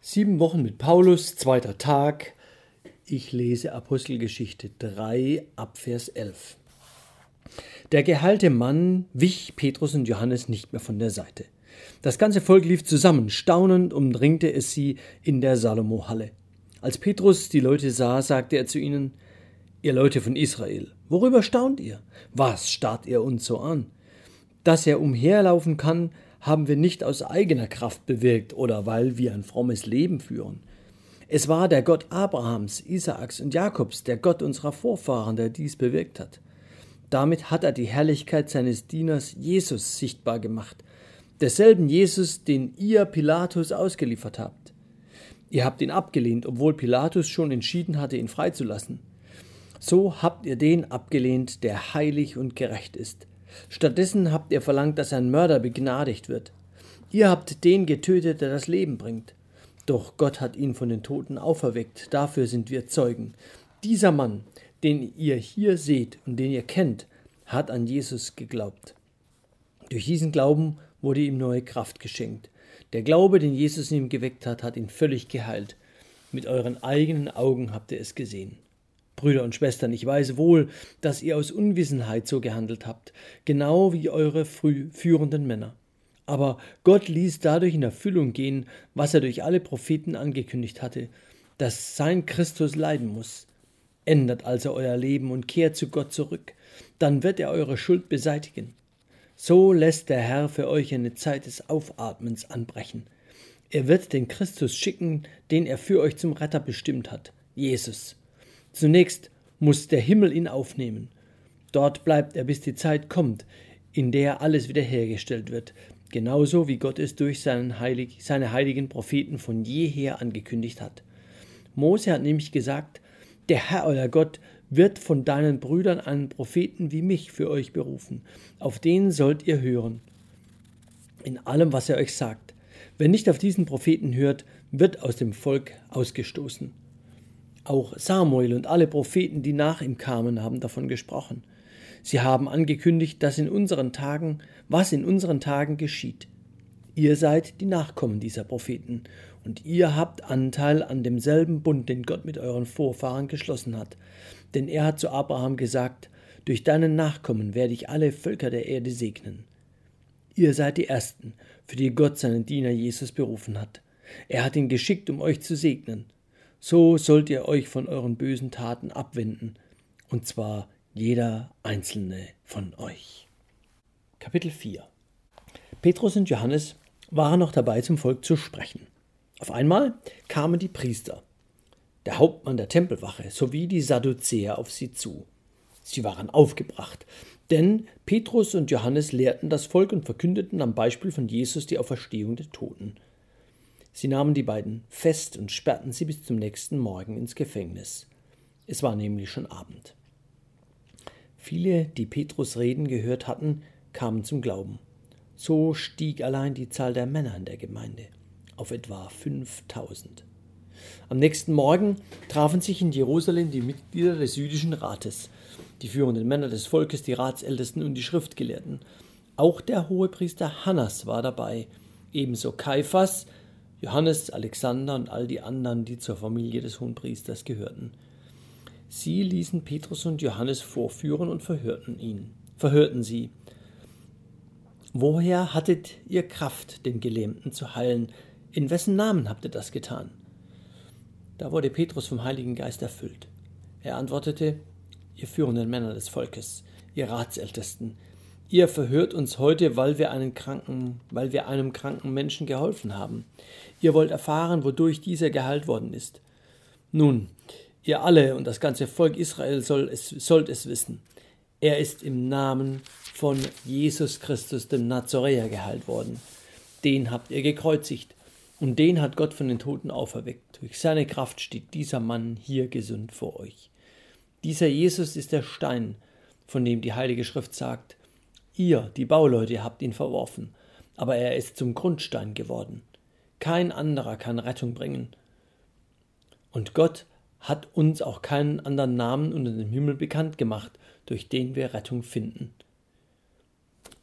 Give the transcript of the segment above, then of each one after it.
7 Wochen mit Paulus, zweiter Tag. Ich lese Apostelgeschichte 3 ab Vers 11. Der geheilte Mann wich Petrus und Johannes nicht mehr von der Seite. Das ganze Volk lief zusammen, staunend umdrängte es sie in der Salomo-Halle. Als Petrus die Leute sah, sagte er zu ihnen: Ihr Leute von Israel, worüber staunt ihr? Was starrt ihr uns so an? Dass er umherlaufen kann, haben wir nicht aus eigener Kraft bewirkt oder weil wir ein frommes Leben führen. Es war der Gott Abrahams, Isaaks und Jakobs, der Gott unserer Vorfahren, der dies bewirkt hat. Damit hat er die Herrlichkeit seines Dieners Jesus sichtbar gemacht, desselben Jesus, den ihr Pilatus ausgeliefert habt. Ihr habt ihn abgelehnt, obwohl Pilatus schon entschieden hatte, ihn freizulassen. So habt ihr den abgelehnt, der heilig und gerecht ist. Stattdessen habt ihr verlangt, dass ein Mörder begnadigt wird. Ihr habt den getötet, der das Leben bringt. Doch Gott hat ihn von den Toten auferweckt, dafür sind wir Zeugen. Dieser Mann, den ihr hier seht und den ihr kennt, hat an Jesus geglaubt. Durch diesen Glauben wurde ihm neue Kraft geschenkt. Der Glaube, den Jesus in ihm geweckt hat ihn völlig geheilt. Mit euren eigenen Augen habt ihr es gesehen. Brüder und Schwestern, ich weiß wohl, dass ihr aus Unwissenheit so gehandelt habt, genau wie eure führenden Männer. Aber Gott ließ dadurch in Erfüllung gehen, was er durch alle Propheten angekündigt hatte, dass sein Christus leiden muss. Ändert also euer Leben und kehrt zu Gott zurück, dann wird er eure Schuld beseitigen. So lässt der Herr für euch eine Zeit des Aufatmens anbrechen. Er wird den Christus schicken, den er für euch zum Retter bestimmt hat, Jesus. Zunächst muss der Himmel ihn aufnehmen. Dort bleibt er, bis die Zeit kommt, in der alles wiederhergestellt wird, genauso wie Gott es durch seine heiligen Propheten von jeher angekündigt hat. Mose hat nämlich gesagt: Der Herr, euer Gott, wird von deinen Brüdern einen Propheten wie mich für euch berufen. Auf den sollt ihr hören, in allem, was er euch sagt. Wer nicht auf diesen Propheten hört, wird aus dem Volk ausgestoßen. Auch Samuel und alle Propheten, die nach ihm kamen, haben davon gesprochen. Sie haben angekündigt, was in unseren Tagen geschieht. Ihr seid die Nachkommen dieser Propheten, und ihr habt Anteil an demselben Bund, den Gott mit euren Vorfahren geschlossen hat. Denn er hat zu Abraham gesagt: Durch deinen Nachkommen werde ich alle Völker der Erde segnen. Ihr seid die Ersten, für die Gott seinen Diener Jesus berufen hat. Er hat ihn geschickt, um euch zu segnen. So sollt ihr euch von euren bösen Taten abwenden, und zwar jeder einzelne von euch. Kapitel 4. Petrus und Johannes waren noch dabei, zum Volk zu sprechen. Auf einmal kamen die Priester, der Hauptmann der Tempelwache sowie die Sadduzäer auf sie zu. Sie waren aufgebracht, denn Petrus und Johannes lehrten das Volk und verkündeten am Beispiel von Jesus die Auferstehung der Toten. Sie nahmen die beiden fest und sperrten sie bis zum nächsten Morgen ins Gefängnis. Es war nämlich schon Abend. Viele, die Petrus reden gehört hatten, kamen zum Glauben. So stieg allein die Zahl der Männer in der Gemeinde auf etwa 5000. Am nächsten Morgen trafen sich in Jerusalem die Mitglieder des jüdischen Rates, die führenden Männer des Volkes, die Ratsältesten und die Schriftgelehrten. Auch der Hohepriester Hannas war dabei, ebenso Kaiphas, Johannes, Alexander und all die anderen, die zur Familie des Hohenpriesters gehörten. Sie ließen Petrus und Johannes vorführen und verhörten sie. Woher hattet ihr Kraft, den Gelähmten zu heilen? In wessen Namen habt ihr das getan? Da wurde Petrus vom Heiligen Geist erfüllt. Er antwortete: Ihr führenden Männer des Volkes, ihr Ratsältesten, ihr verhört uns heute, weil wir einem kranken Menschen geholfen haben. Ihr wollt erfahren, wodurch dieser geheilt worden ist. Nun, ihr alle und das ganze Volk Israel sollt es wissen. Er ist im Namen von Jesus Christus, dem Nazaräer, geheilt worden. Den habt ihr gekreuzigt und den hat Gott von den Toten auferweckt. Durch seine Kraft steht dieser Mann hier gesund vor euch. Dieser Jesus ist der Stein, von dem die Heilige Schrift sagt: Ihr, die Bauleute, habt ihn verworfen, aber er ist zum Grundstein geworden. Kein anderer kann Rettung bringen. Und Gott hat uns auch keinen anderen Namen unter dem Himmel bekannt gemacht, durch den wir Rettung finden.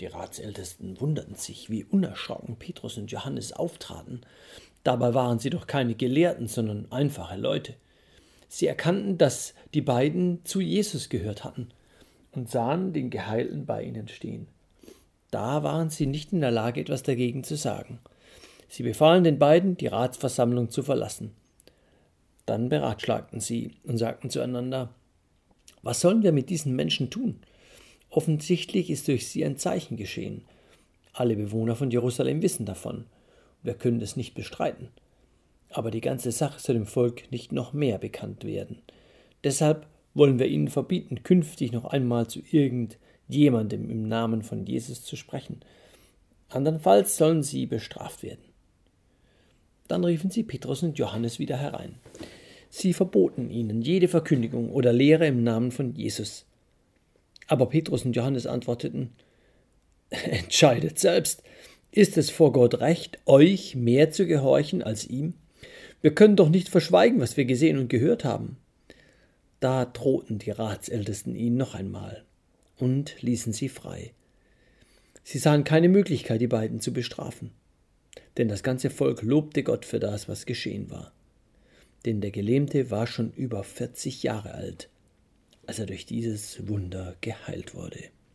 Die Ratsältesten wunderten sich, wie unerschrocken Petrus und Johannes auftraten. Dabei waren sie doch keine Gelehrten, sondern einfache Leute. Sie erkannten, dass die beiden zu Jesus gehört hatten und sahen den Geheilten bei ihnen stehen. Da waren sie nicht in der Lage, etwas dagegen zu sagen. Sie befahlen den beiden, die Ratsversammlung zu verlassen. Dann beratschlagten sie und sagten zueinander: Was sollen wir mit diesen Menschen tun? Offensichtlich ist durch sie ein Zeichen geschehen. Alle Bewohner von Jerusalem wissen davon. Wir können es nicht bestreiten. Aber die ganze Sache soll dem Volk nicht noch mehr bekannt werden. Deshalb wollen wir ihnen verbieten, künftig noch einmal zu irgendjemandem im Namen von Jesus zu sprechen. Andernfalls sollen sie bestraft werden. Dann riefen sie Petrus und Johannes wieder herein. Sie verboten ihnen jede Verkündigung oder Lehre im Namen von Jesus. Aber Petrus und Johannes antworteten: Entscheidet selbst. Ist es vor Gott recht, euch mehr zu gehorchen als ihm? Wir können doch nicht verschweigen, was wir gesehen und gehört haben. Da drohten die Ratsältesten ihnen noch einmal und ließen sie frei. Sie sahen keine Möglichkeit, die beiden zu bestrafen, denn das ganze Volk lobte Gott für das, was geschehen war. Denn der Gelähmte war schon über 40 Jahre alt, als er durch dieses Wunder geheilt wurde.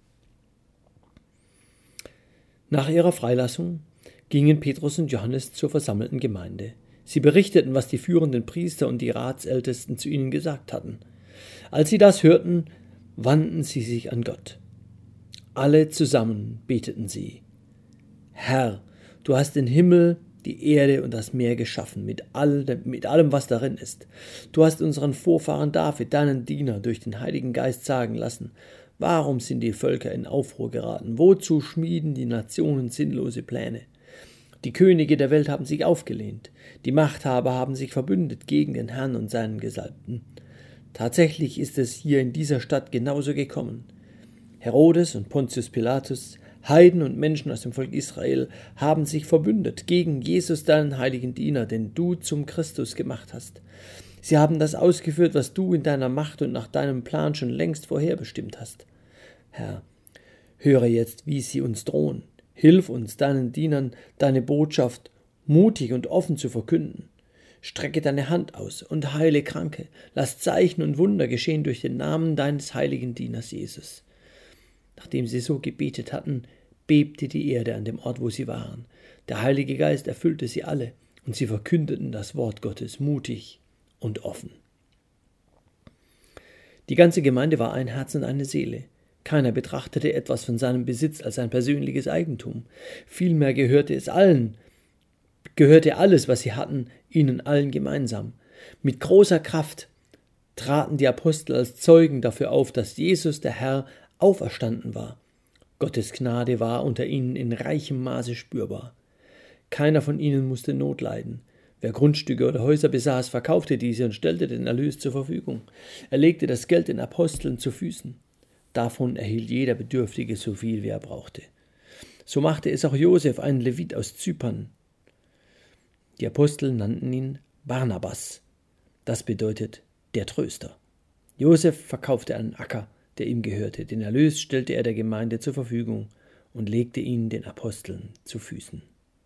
Nach ihrer Freilassung gingen Petrus und Johannes zur versammelten Gemeinde. Sie berichteten, was die führenden Priester und die Ratsältesten zu ihnen gesagt hatten. Als sie das hörten, wandten sie sich an Gott. Alle zusammen beteten sie: Herr, du hast den Himmel, die Erde und das Meer geschaffen, mit allem, was darin ist. Du hast unseren Vorfahren David, deinen Diener, durch den Heiligen Geist sagen lassen: Warum sind die Völker in Aufruhr geraten? Wozu schmieden die Nationen sinnlose Pläne? Die Könige der Welt haben sich aufgelehnt. Die Machthaber haben sich verbündet gegen den Herrn und seinen Gesalbten. Tatsächlich ist es hier in dieser Stadt genauso gekommen. Herodes und Pontius Pilatus, Heiden und Menschen aus dem Volk Israel haben sich verbündet gegen Jesus, deinen heiligen Diener, den du zum Christus gemacht hast. Sie haben das ausgeführt, was du in deiner Macht und nach deinem Plan schon längst vorherbestimmt hast. Herr, höre jetzt, wie sie uns drohen. Hilf uns, deinen Dienern, deine Botschaft mutig und offen zu verkünden. Strecke deine Hand aus und heile Kranke. Lass Zeichen und Wunder geschehen durch den Namen deines heiligen Dieners Jesus. Nachdem sie so gebetet hatten, bebte die Erde an dem Ort, wo sie waren. Der Heilige Geist erfüllte sie alle, und sie verkündeten das Wort Gottes mutig und offen. Die ganze Gemeinde war ein Herz und eine Seele. Keiner betrachtete etwas von seinem Besitz als sein persönliches Eigentum. Vielmehr gehörte alles, was sie hatten, ihnen allen gemeinsam. Mit großer Kraft traten die Apostel als Zeugen dafür auf, dass Jesus, der Herr, auferstanden war. Gottes Gnade war unter ihnen in reichem Maße spürbar. Keiner von ihnen musste Not leiden. Wer Grundstücke oder Häuser besaß, verkaufte diese und stellte den Erlös zur Verfügung. Er legte das Geld den Aposteln zu Füßen. Davon erhielt jeder Bedürftige so viel, wie er brauchte. So machte es auch Josef, ein Levit aus Zypern. Die Apostel nannten ihn Barnabas. Das bedeutet der Tröster. Josef verkaufte einen Acker, der ihm gehörte. Den Erlös stellte er der Gemeinde zur Verfügung und legte ihn den Aposteln zu Füßen.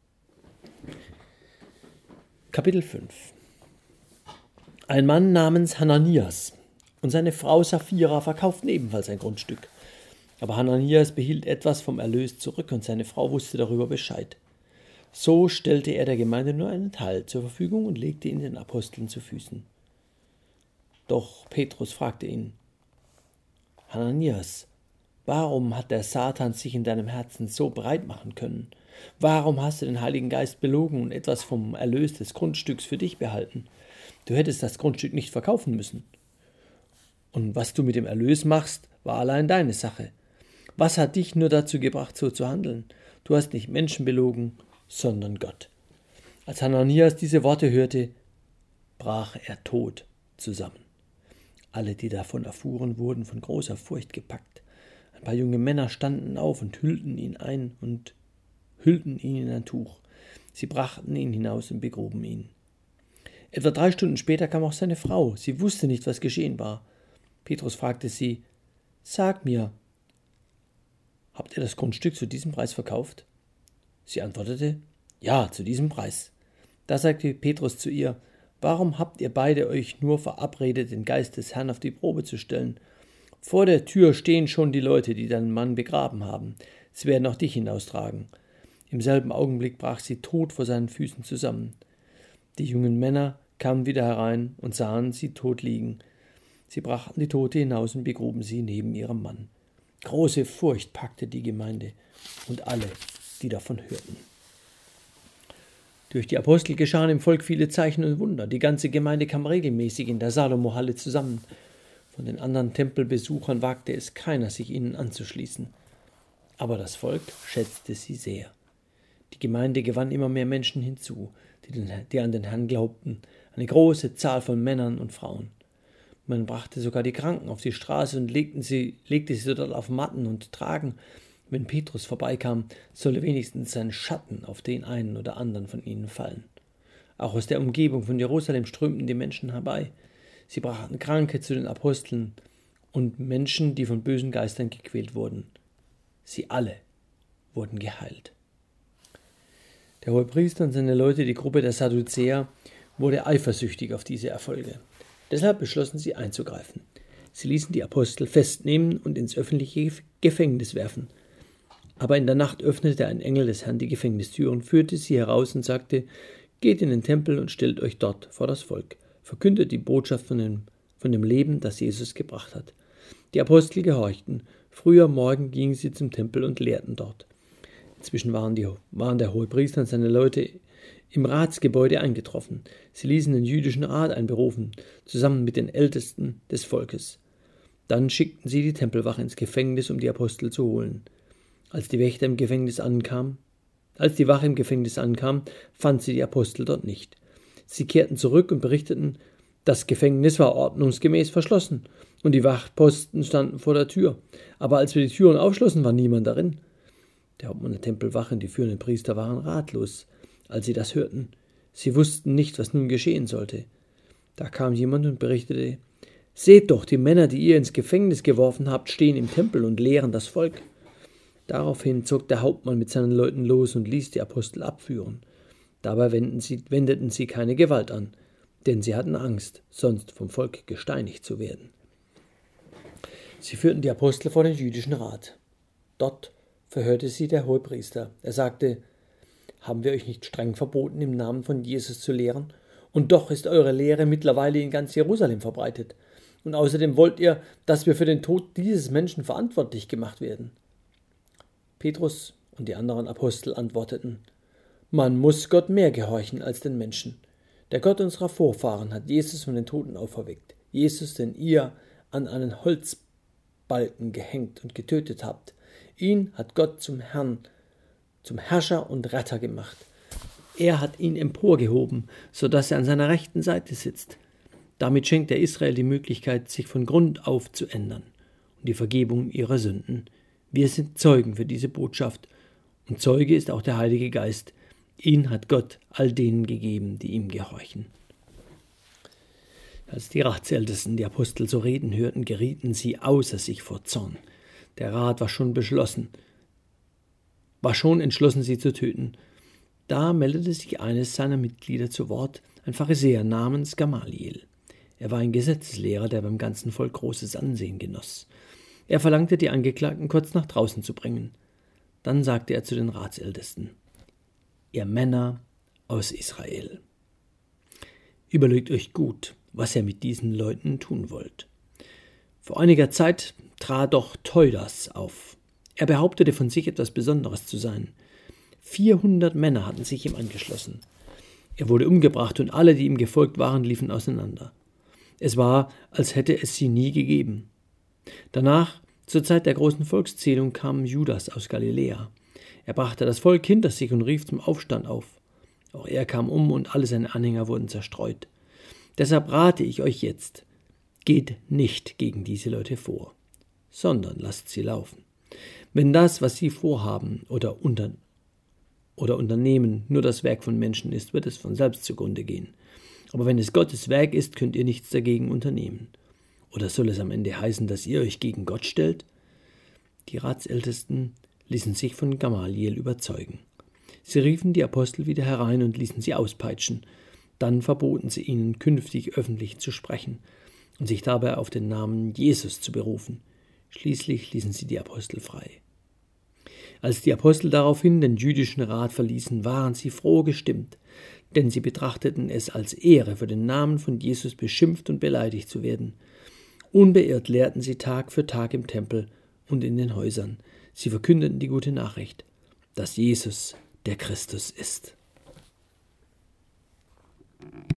Kapitel 5. Ein Mann namens Hananias und seine Frau Sapphira verkauften ebenfalls ein Grundstück. Aber Hananias behielt etwas vom Erlös zurück und seine Frau wusste darüber Bescheid. So stellte er der Gemeinde nur einen Teil zur Verfügung und legte ihn den Aposteln zu Füßen. Doch Petrus fragte ihn: Hananias, warum hat der Satan sich in deinem Herzen so breit machen können? Warum hast du den Heiligen Geist belogen und etwas vom Erlös des Grundstücks für dich behalten? Du hättest das Grundstück nicht verkaufen müssen. Und was du mit dem Erlös machst, war allein deine Sache. Was hat dich nur dazu gebracht, so zu handeln? Du hast nicht Menschen belogen, sondern Gott. Als Hananias diese Worte hörte, brach er tot zusammen. Alle, die davon erfuhren, wurden von großer Furcht gepackt. Ein paar junge Männer standen auf und hüllten ihn in ein Tuch. Sie brachten ihn hinaus und begruben ihn. Etwa 3 Stunden später kam auch seine Frau. Sie wusste nicht, was geschehen war. Petrus fragte sie: Sag mir, habt ihr das Grundstück zu diesem Preis verkauft? Sie antwortete, ja, zu diesem Preis. Da sagte Petrus zu ihr, warum habt ihr beide euch nur verabredet, den Geist des Herrn auf die Probe zu stellen? Vor der Tür stehen schon die Leute, die deinen Mann begraben haben. Sie werden auch dich hinaustragen. Im selben Augenblick brach sie tot vor seinen Füßen zusammen. Die jungen Männer kamen wieder herein und sahen sie tot liegen. Sie brachten die Tote hinaus und begruben sie neben ihrem Mann. Große Furcht packte die Gemeinde und alle, die davon hörten. Durch die Apostel geschahen im Volk viele Zeichen und Wunder. Die ganze Gemeinde kam regelmäßig in der Salomo-Halle zusammen. Von den anderen Tempelbesuchern wagte es keiner, sich ihnen anzuschließen. Aber das Volk schätzte sie sehr. Die Gemeinde gewann immer mehr Menschen hinzu, die an den Herrn glaubten, eine große Zahl von Männern und Frauen. Man brachte sogar die Kranken auf die Straße und legte sie dort auf Matten und Tragen. Wenn Petrus vorbeikam, solle wenigstens sein Schatten auf den einen oder anderen von ihnen fallen. Auch aus der Umgebung von Jerusalem strömten die Menschen herbei. Sie brachten Kranke zu den Aposteln und Menschen, die von bösen Geistern gequält wurden. Sie alle wurden geheilt. Der Hohepriester und seine Leute, die Gruppe der Sadduzäer, wurde eifersüchtig auf diese Erfolge. Deshalb beschlossen sie einzugreifen. Sie ließen die Apostel festnehmen und ins öffentliche Gefängnis werfen. Aber in der Nacht öffnete ein Engel des Herrn die Gefängnistüren, führte sie heraus und sagte, geht in den Tempel und stellt euch dort vor das Volk. Verkündet die Botschaft von dem Leben, das Jesus gebracht hat. Die Apostel gehorchten. Früh am Morgen gingen sie zum Tempel und lehrten dort. Inzwischen waren der Hohepriester und seine Leute im Ratsgebäude eingetroffen. Sie ließen den jüdischen Rat einberufen, zusammen mit den Ältesten des Volkes. Dann schickten sie die Tempelwache ins Gefängnis, um die Apostel zu holen. Als die Wache im Gefängnis ankam, fand sie die Apostel dort nicht. Sie kehrten zurück und berichteten, das Gefängnis war ordnungsgemäß verschlossen und die Wachposten standen vor der Tür. Aber als wir die Türen aufschlossen, war niemand darin. Der Hauptmann der Tempelwache und die führenden Priester waren ratlos, als sie das hörten. Sie wussten nicht, was nun geschehen sollte. Da kam jemand und berichtete, seht doch, die Männer, die ihr ins Gefängnis geworfen habt, stehen im Tempel und lehren das Volk. Daraufhin zog der Hauptmann mit seinen Leuten los und ließ die Apostel abführen. Dabei wendeten sie keine Gewalt an, denn sie hatten Angst, sonst vom Volk gesteinigt zu werden. Sie führten die Apostel vor den jüdischen Rat. Dort verhörte sie der Hohepriester. Er sagte, haben wir euch nicht streng verboten, im Namen von Jesus zu lehren? Und doch ist eure Lehre mittlerweile in ganz Jerusalem verbreitet. Und außerdem wollt ihr, dass wir für den Tod dieses Menschen verantwortlich gemacht werden. Petrus und die anderen Apostel antworteten, man muss Gott mehr gehorchen als den Menschen. Der Gott unserer Vorfahren hat Jesus von den Toten auferweckt. Jesus, den ihr an einen Holzbalken gehängt und getötet habt. Ihn hat Gott zum Herrn, zum Herrscher und Retter gemacht. Er hat ihn emporgehoben, sodass er an seiner rechten Seite sitzt. Damit schenkt er Israel die Möglichkeit, sich von Grund auf zu ändern und die Vergebung ihrer Sünden. Wir sind Zeugen für diese Botschaft und Zeuge ist auch der Heilige Geist. Ihn hat Gott all denen gegeben, die ihm gehorchen. Als die Ratsältesten die Apostel so reden hörten, gerieten sie außer sich vor Zorn. Der Rat war schon entschlossen, sie zu töten. Da meldete sich eines seiner Mitglieder zu Wort, ein Pharisäer namens Gamaliel. Er war ein Gesetzeslehrer, der beim ganzen Volk großes Ansehen genoss. Er verlangte, die Angeklagten kurz nach draußen zu bringen. Dann sagte er zu den Ratsältesten, ihr Männer aus Israel, überlegt euch gut, was ihr mit diesen Leuten tun wollt. Vor einiger Zeit trat doch Theudas auf. Er behauptete von sich etwas Besonderes zu sein. 400 Männer hatten sich ihm angeschlossen. Er wurde umgebracht und alle, die ihm gefolgt waren, liefen auseinander. Es war, als hätte es sie nie gegeben. Danach, zur Zeit der großen Volkszählung, kam Judas aus Galiläa. Er brachte das Volk hinter sich und rief zum Aufstand auf. Auch er kam um und alle seine Anhänger wurden zerstreut. Deshalb rate ich euch jetzt, geht nicht gegen diese Leute vor, sondern lasst sie laufen. Wenn das, was sie vorhaben oder unternehmen, nur das Werk von Menschen ist, wird es von selbst zugrunde gehen. Aber wenn es Gottes Werk ist, könnt ihr nichts dagegen unternehmen. Oder soll es am Ende heißen, dass ihr euch gegen Gott stellt? Die Ratsältesten ließen sich von Gamaliel überzeugen. Sie riefen die Apostel wieder herein und ließen sie auspeitschen. Dann verboten sie ihnen, künftig öffentlich zu sprechen und sich dabei auf den Namen Jesus zu berufen. Schließlich ließen sie die Apostel frei. Als die Apostel daraufhin den jüdischen Rat verließen, waren sie froh gestimmt, denn sie betrachteten es als Ehre, für den Namen von Jesus beschimpft und beleidigt zu werden. Unbeirrt lehrten sie Tag für Tag im Tempel und in den Häusern. Sie verkündeten die gute Nachricht, dass Jesus der Christus ist.